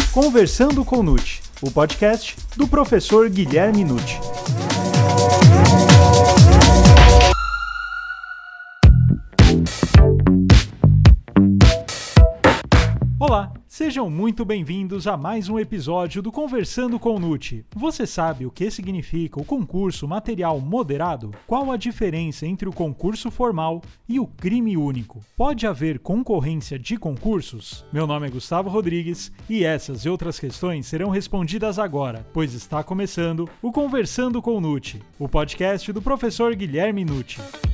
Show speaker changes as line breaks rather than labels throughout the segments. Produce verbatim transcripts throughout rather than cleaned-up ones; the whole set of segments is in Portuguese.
Conversando com Nucci, o podcast do professor Guilherme Nucci. Olá, sejam muito bem-vindos a mais um episódio do Conversando com Nucci. Você sabe o que significa o concurso material moderado? Qual a diferença entre o concurso formal e o crime único? Pode haver concorrência de concursos? Meu nome é Gustavo Rodrigues e essas e outras questões serão respondidas agora, pois está começando o Conversando com Nucci, o podcast do professor Guilherme Nucci.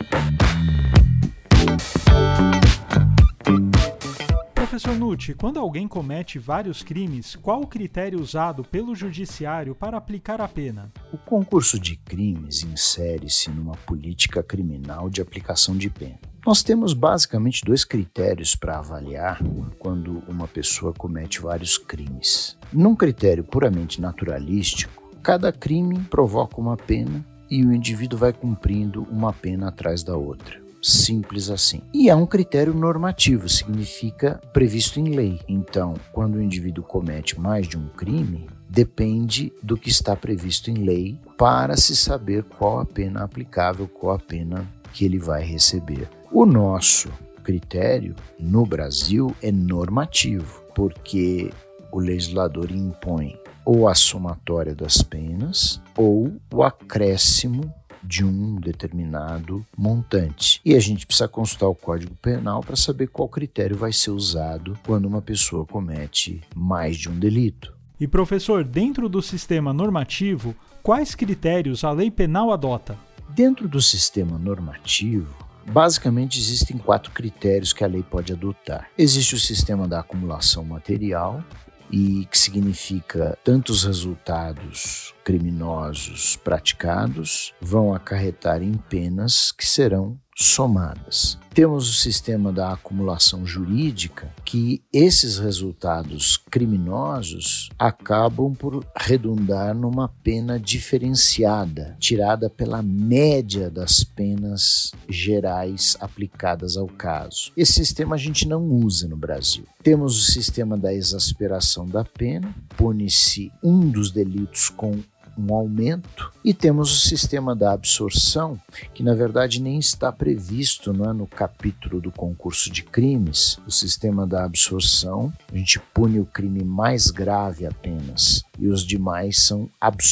Professor Nucci, quando alguém comete vários crimes, qual o critério usado pelo judiciário para aplicar a pena?
O concurso de crimes insere-se numa política criminal de aplicação de pena. Nós temos basicamente dois critérios para avaliar quando uma pessoa comete vários crimes. Num critério puramente naturalístico, cada crime provoca uma pena e o indivíduo vai cumprindo uma pena atrás da outra. Simples assim. E é um critério normativo, significa previsto em lei. Então, quando o indivíduo comete mais de um crime, depende do que está previsto em lei para se saber qual a pena aplicável, qual a pena que ele vai receber. O nosso critério no Brasil é normativo, porque o legislador impõe ou a somatória das penas ou o acréscimo de um determinado montante. E a gente precisa consultar o Código Penal para saber qual critério vai ser usado quando uma pessoa comete mais de um delito.
E professor, dentro do sistema normativo, quais critérios a lei penal adota?
Dentro do sistema normativo, basicamente existem quatro critérios que a lei pode adotar. Existe o sistema da acumulação material, e que significa tantos resultados criminosos praticados vão acarretar em penas que serão somadas. Temos o sistema da acumulação jurídica, que esses resultados criminosos acabam por redundar numa pena diferenciada, tirada pela média das penas gerais aplicadas ao caso. Esse sistema a gente não usa no Brasil. Temos o sistema da exasperação da pena, pune-se um dos delitos com um aumento, e temos o sistema da absorção, que na verdade nem está previsto, não é, no capítulo do concurso de crimes. O sistema da absorção, a gente pune o crime mais grave apenas, e os demais são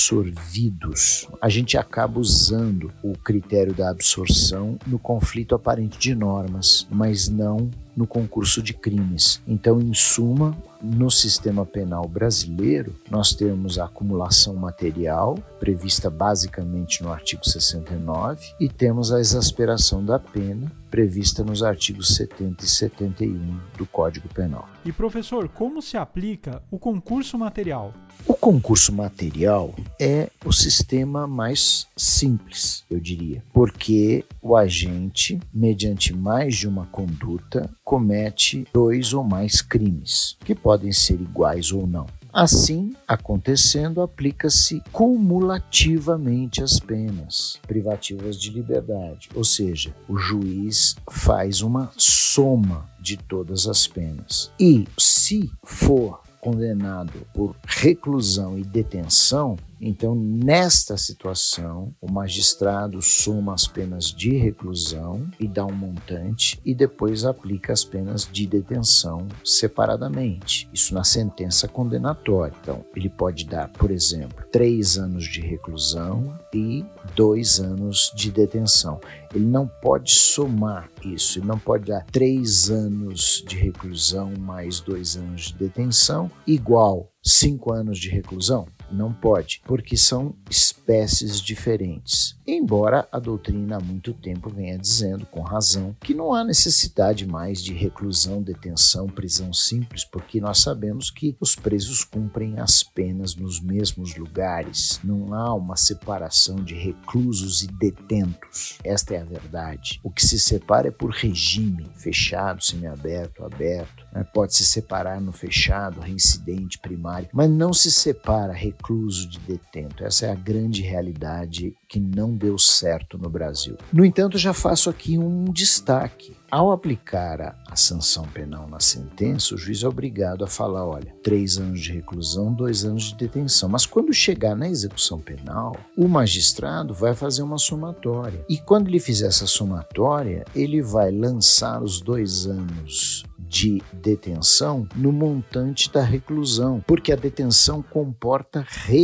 absorvidos. A gente acaba usando o critério da absorção no conflito aparente de normas, mas não no concurso de crimes. Então, em suma, no sistema penal brasileiro, nós temos a acumulação material, prevista basicamente no artigo sessenta e nove, e temos a exasperação da pena, prevista nos artigos setenta e setenta e um do Código Penal.
E professor, como se aplica o concurso material?
O concurso material é o sistema mais simples, eu diria, porque o agente, mediante mais de uma conduta, comete dois ou mais crimes, que podem ser iguais ou não. Assim, acontecendo, aplica-se cumulativamente as penas privativas de liberdade, ou seja, o juiz faz uma soma de todas as penas. E se for condenado por reclusão e detenção, então, nesta situação, o magistrado soma as penas de reclusão e dá um montante e depois aplica as penas de detenção separadamente. Isso na sentença condenatória. Então, ele pode dar, por exemplo, três anos de reclusão e dois anos de detenção. Ele não pode somar isso, ele não pode dar três anos de reclusão mais dois anos de detenção igual cinco anos de reclusão. Não pode, porque são espécies diferentes. Embora a doutrina há muito tempo venha dizendo, com razão, que não há necessidade mais de reclusão, detenção, prisão simples, porque nós sabemos que os presos cumprem as penas nos mesmos lugares. Não há uma separação de reclusos e detentos. Esta é a verdade. O que se separa é por regime, fechado, semiaberto, aberto. Pode se separar no fechado, reincidente, primário, mas não se separa recluso recluso, de detento. Essa é a grande realidade que não deu certo no Brasil. No entanto, já faço aqui um destaque. Ao aplicar a, a sanção penal na sentença, o juiz é obrigado a falar, olha, três anos de reclusão, dois anos de detenção. Mas quando chegar na execução penal, o magistrado vai fazer uma somatória. E quando ele fizer essa somatória, ele vai lançar os dois anos de detenção no montante da reclusão, porque a detenção comporta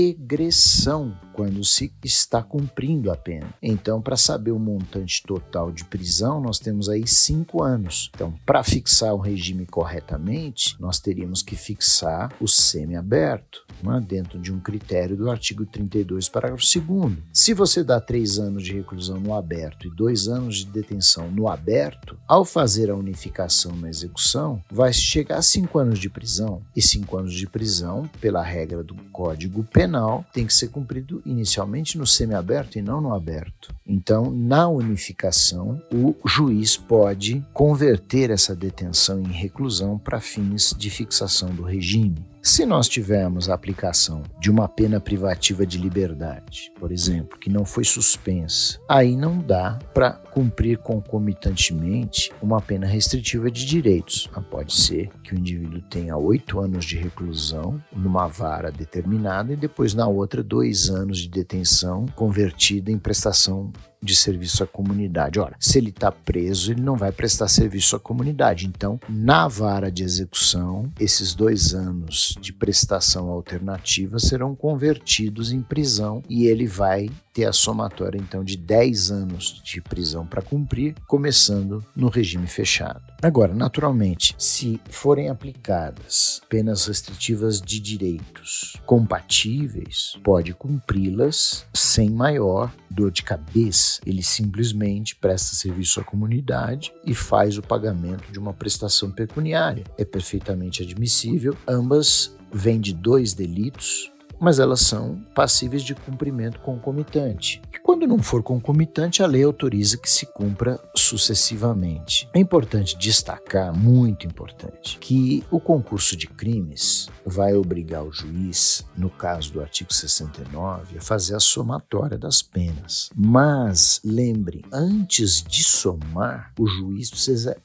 regressão quando se está cumprindo a pena. Então, para saber o montante total de prisão, nós temos aí cinco anos. Então, para fixar o regime corretamente, nós teríamos que fixar o semiaberto, né, dentro de um critério do artigo trinta e dois, parágrafo segundo. Se você dá três anos de reclusão no aberto e dois anos de detenção no aberto, ao fazer a unificação na execução, vai chegar a cinco anos de prisão. E cinco anos de prisão, pela regra do Código Penal, tem que ser cumprido inicialmente no semiaberto e não no aberto. Então, na unificação, o juiz pode converter essa detenção em reclusão para fins de fixação do regime. Se nós tivermos a aplicação de uma pena privativa de liberdade, por exemplo, que não foi suspensa, aí não dá para cumprir concomitantemente uma pena restritiva de direitos. Pode ser que o indivíduo tenha oito anos de reclusão numa vara determinada e depois na outra dois anos de detenção convertida em prestação de serviço à comunidade. Ora, se ele está preso, ele não vai prestar serviço à comunidade. Então, na vara de execução, esses dois anos de prestação alternativa serão convertidos em prisão e ele vai ter a somatória, então, de dez anos de prisão para cumprir, começando no regime fechado. Agora, naturalmente, se forem aplicadas penas restritivas de direitos compatíveis, pode cumpri-las sem maior dor de cabeça. Ele simplesmente presta serviço à comunidade e faz o pagamento de uma prestação pecuniária. É perfeitamente admissível. Ambas vêm de dois delitos, mas elas são passíveis de cumprimento concomitante. E quando não for concomitante, a lei autoriza que se cumpra sucessivamente. É importante destacar, muito importante, que o concurso de crimes vai obrigar o juiz, no caso do artigo sessenta e nove, a fazer a somatória das penas. Mas, lembre, antes de somar, o juiz precisa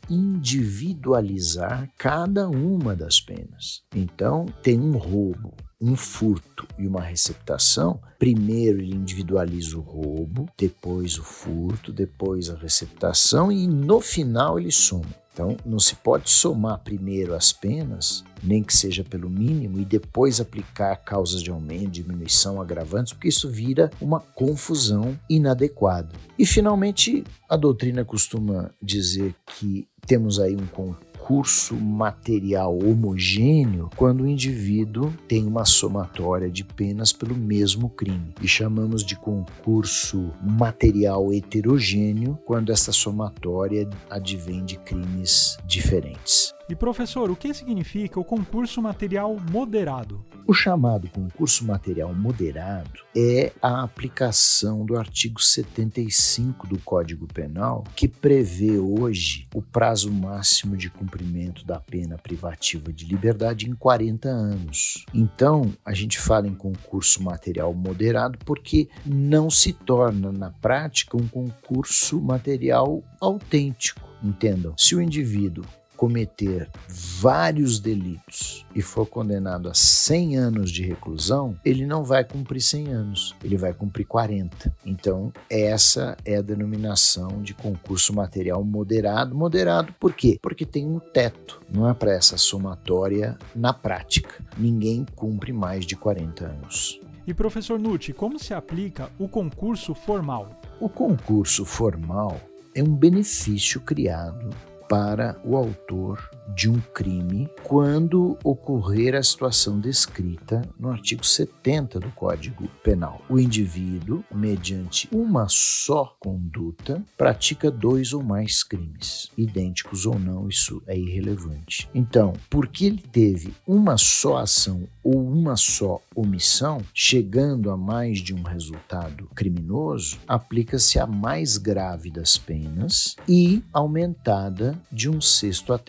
individualizar cada uma das penas. Então, tem um roubo, um furto e uma receptação. Primeiro ele individualiza o roubo, depois o furto, depois a receptação e no final ele soma. Então não se pode somar primeiro as penas, nem que seja pelo mínimo, e depois aplicar causas de aumento, diminuição, agravantes, porque isso vira uma confusão inadequada. E finalmente a doutrina costuma dizer que temos aí um concurso material homogêneo quando o indivíduo tem uma somatória de penas pelo mesmo crime. E chamamos de concurso material heterogêneo quando essa somatória advém de crimes diferentes.
E professor, o que significa o concurso material moderado?
O chamado concurso material moderado é a aplicação do artigo setenta e cinco do Código Penal, que prevê hoje o prazo máximo de cumprimento da pena privativa de liberdade em quarenta anos. Então, a gente fala em concurso material moderado porque não se torna, na prática, um concurso material autêntico. Entendam, se o indivíduo cometer vários delitos e for condenado a cem anos de reclusão, ele não vai cumprir cem anos, ele vai cumprir quarenta. Então, essa é a denominação de concurso material moderado. Moderado por quê? Porque tem um teto, não é para essa somatória na prática. Ninguém cumpre mais de quarenta anos.
E professor Nutti, como se aplica o concurso formal?
O concurso formal é um benefício criado para o autor de um crime quando ocorrer a situação descrita no artigo setenta do Código Penal. O indivíduo, mediante uma só conduta, pratica dois ou mais crimes, idênticos ou não, isso é irrelevante. Então, porque ele teve uma só ação ou uma só omissão, chegando a mais de um resultado criminoso, aplica-se a mais grave das penas e aumentada de um sexto até metade.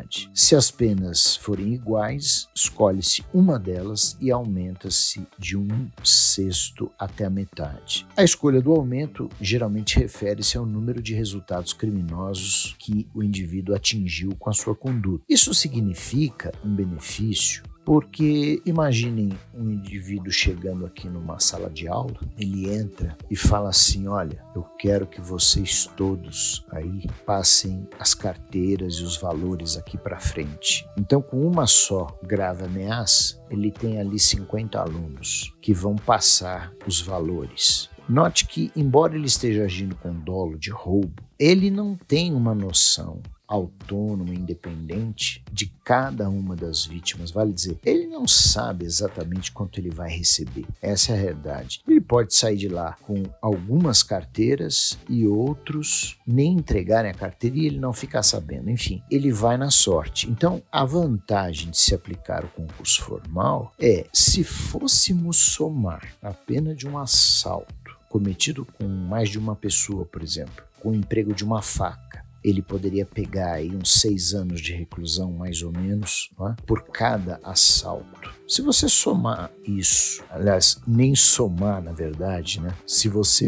metade. Se as penas forem iguais, escolhe-se uma delas e aumenta-se de um sexto até a metade. A escolha do aumento geralmente refere-se ao número de resultados criminosos que o indivíduo atingiu com a sua conduta. Isso significa um benefício porque imaginem um indivíduo chegando aqui numa sala de aula, ele entra e fala assim: olha, eu quero que vocês todos aí passem as carteiras e os valores aqui para frente. Então, com uma só grave ameaça, ele tem ali cinquenta alunos que vão passar os valores. Note que, embora ele esteja agindo com dolo de roubo, ele não tem uma noção autônoma, independente de cada uma das vítimas. Vale dizer, ele não sabe exatamente quanto ele vai receber. Essa é a realidade. Ele pode sair de lá com algumas carteiras e outros nem entregarem a carteira e ele não ficar sabendo. Enfim, ele vai na sorte. Então, a vantagem de se aplicar o concurso formal é, se fôssemos somar a pena de um assalto cometido com mais de uma pessoa, por exemplo, com o emprego de uma faca, ele poderia pegar aí uns seis anos de reclusão, mais ou menos, não é? Por cada assalto. Se você somar isso, aliás, nem somar, na verdade, né? Se você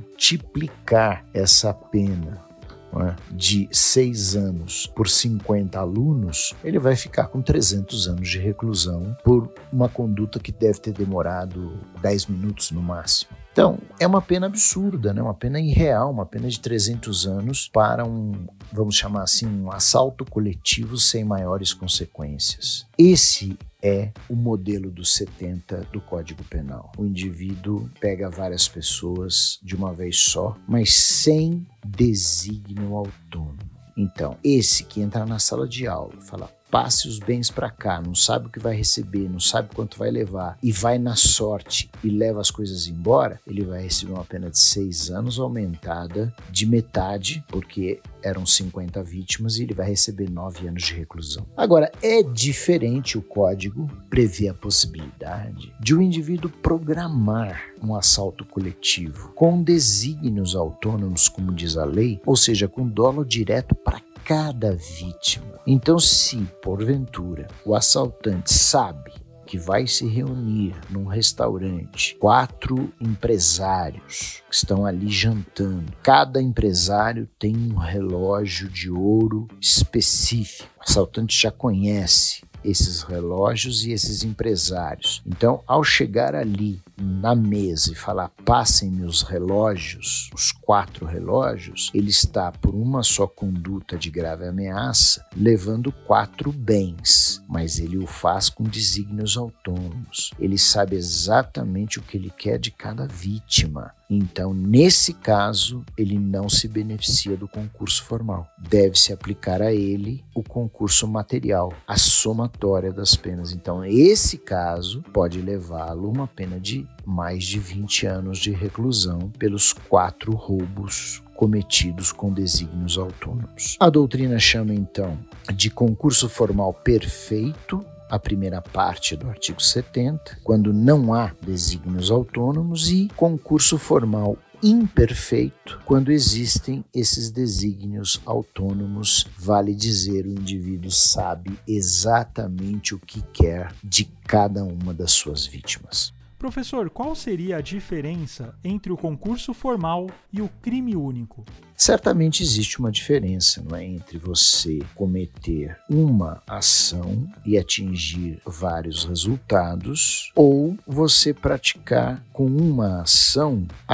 multiplicar essa pena, não é, de seis anos por cinquenta alunos, ele vai ficar com trezentos anos de reclusão por uma conduta que deve ter demorado dez minutos no máximo. Então, é uma pena absurda, né? Uma pena irreal, uma pena de trezentos anos para um, vamos chamar assim, um assalto coletivo sem maiores consequências. Esse é o modelo dos setenta do Código Penal. O indivíduo pega várias pessoas de uma vez só, mas sem desígnio autônomo. Então, esse que entra na sala de aula, fala: passe os bens para cá, não sabe o que vai receber, não sabe quanto vai levar e vai na sorte e leva as coisas embora, ele vai receber uma pena de seis anos aumentada de metade, porque eram cinquenta vítimas, e ele vai receber nove anos de reclusão. Agora, é diferente, o código prevê a possibilidade de o indivíduo programar um assalto coletivo com desígnios autônomos, como diz a lei, ou seja, com dolo direto para cada vítima. Então, se, porventura, o assaltante sabe que vai se reunir num restaurante quatro empresários que estão ali jantando, cada empresário tem um relógio de ouro específico, o assaltante já conhece esses relógios e esses empresários. Então, ao chegar ali na mesa e falar: passem-me os relógios, os quatro relógios, ele está, por uma só conduta de grave ameaça, levando quatro bens, mas ele o faz com desígnios autônomos. Ele sabe exatamente o que ele quer de cada vítima. Então, nesse caso, ele não se beneficia do concurso formal. Deve-se aplicar a ele o concurso material, a somatória das penas. Então, esse caso pode levá-lo a uma pena de mais de vinte anos de reclusão pelos quatro roubos cometidos com desígnios autônomos. A doutrina chama, então, de concurso formal perfeito a primeira parte do artigo setenta, quando não há desígnios autônomos, e concurso formal imperfeito quando existem esses desígnios autônomos. Vale dizer, o indivíduo sabe exatamente o que quer de cada uma das suas vítimas.
Professor, qual seria a diferença entre o concurso formal e o crime único?
Certamente existe uma diferença, não é, entre você cometer uma ação e atingir vários resultados, ou você praticar com uma ação a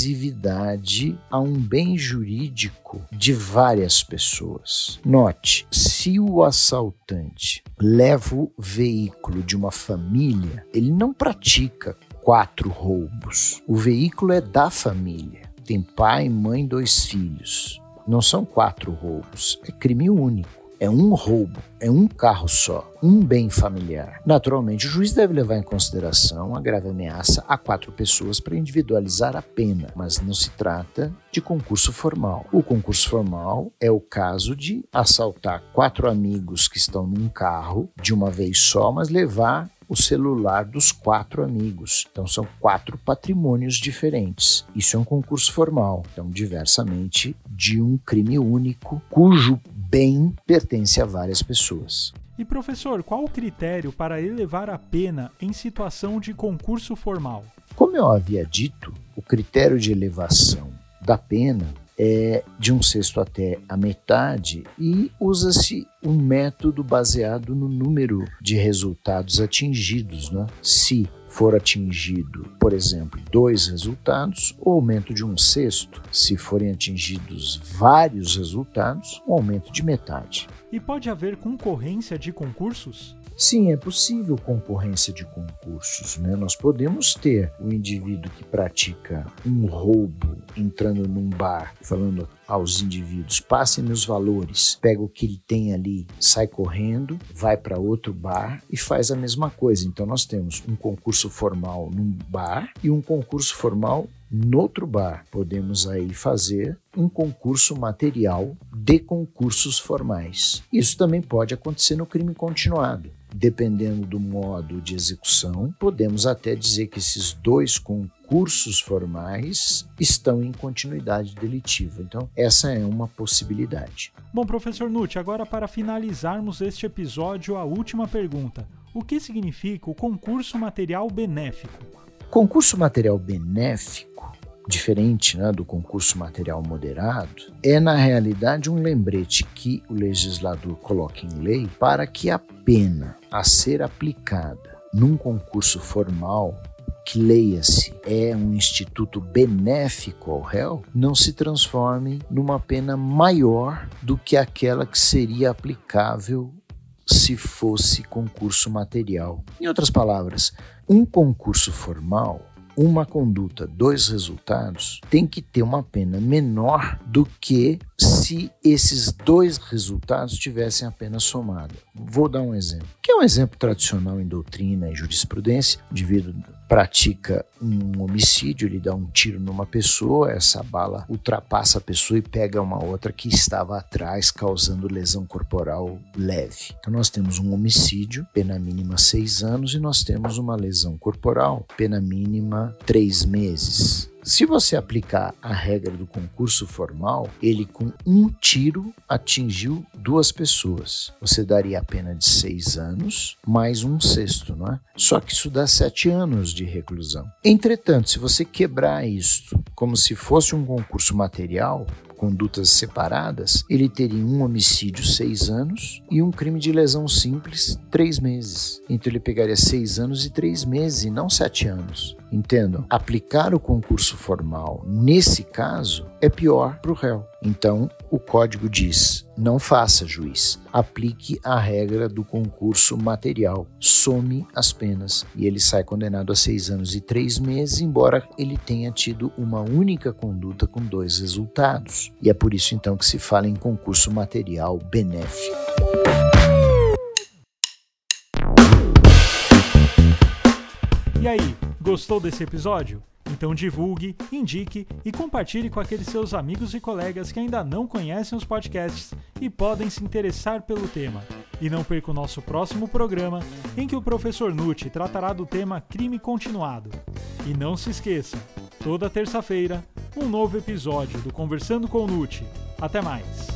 lesividade a um bem jurídico de várias pessoas. Note, se o assaltante leva o veículo de uma família, ele não pratica quatro roubos. O veículo é da família. Tem pai, mãe, dois filhos. Não são quatro roubos, é crime único. É um roubo, é um carro só, um bem familiar. Naturalmente, o juiz deve levar em consideração a grave ameaça a quatro pessoas para individualizar a pena, mas não se trata de concurso formal. O concurso formal é o caso de assaltar quatro amigos que estão num carro de uma vez só, mas levar o celular dos quatro amigos. Então, são quatro patrimônios diferentes. Isso é um concurso formal. Então, diversamente de um crime único, cujo bem pertence a várias pessoas.
E professor, qual o critério para elevar a pena em situação de concurso formal?
Como eu havia dito, o critério de elevação da pena é de um sexto até a metade e usa-se um método baseado no número de resultados atingidos, né? Se for atingido, por exemplo, dois resultados, o aumento de um sexto. Se forem atingidos vários resultados, um aumento de metade.
E pode haver concorrência de concursos?
Sim, é possível concorrência de concursos, né? Nós podemos ter o indivíduo que pratica um roubo entrando num bar, falando aos indivíduos, passem meus valores, pega o que ele tem ali, sai correndo, vai para outro bar e faz a mesma coisa. Então nós temos um concurso formal num bar e um concurso formal noutro bar. Podemos aí fazer um concurso material de concursos formais. Isso também pode acontecer no crime continuado. Dependendo do modo de execução, podemos até dizer que esses dois concursos formais estão em continuidade delitiva. Então, essa é uma possibilidade.
Bom, professor Nutti, agora para finalizarmos este episódio, a última pergunta. O que significa o concurso material benéfico?
Concurso material benéfico, diferente, né, do concurso material moderado, é na realidade um lembrete que o legislador coloca em lei para que a pena a ser aplicada num concurso formal, que leia-se é um instituto benéfico ao réu, não se transforme numa pena maior do que aquela que seria aplicável se fosse concurso material. Em outras palavras, um concurso formal, uma conduta, dois resultados, tem que ter uma pena menor do que se esses dois resultados tivessem a pena somada. Vou dar um exemplo, que é um exemplo tradicional em doutrina e jurisprudência. O indivíduo pratica um homicídio, ele dá um tiro numa pessoa, essa bala ultrapassa a pessoa e pega uma outra que estava atrás, causando lesão corporal leve. Então nós temos um homicídio, pena mínima seis anos, e nós temos uma lesão corporal, pena mínima três meses. Se você aplicar a regra do concurso formal, ele com um tiro atingiu duas pessoas. Você daria a pena de seis anos mais um sexto, não é? Só que isso dá sete anos de reclusão. Entretanto, se você quebrar isto como se fosse um concurso material, condutas separadas, ele teria um homicídio seis anos e um crime de lesão simples três meses. Então ele pegaria seis anos e três meses e não sete anos. Entendam? Aplicar o concurso formal nesse caso é pior para o réu. Então o código diz: não faça, juiz, aplique a regra do concurso material, some as penas, e ele sai condenado a seis anos e três meses, embora ele tenha tido uma única conduta com dois resultados. E é por isso então que se fala em concurso material benéfico.
E aí, gostou desse episódio? Então divulgue, indique e compartilhe com aqueles seus amigos e colegas que ainda não conhecem os podcasts e podem se interessar pelo tema. E não perca o nosso próximo programa, em que o professor Nutti tratará do tema crime continuado. E não se esqueça, toda terça-feira, um novo episódio do Conversando com o Nutti. Até mais!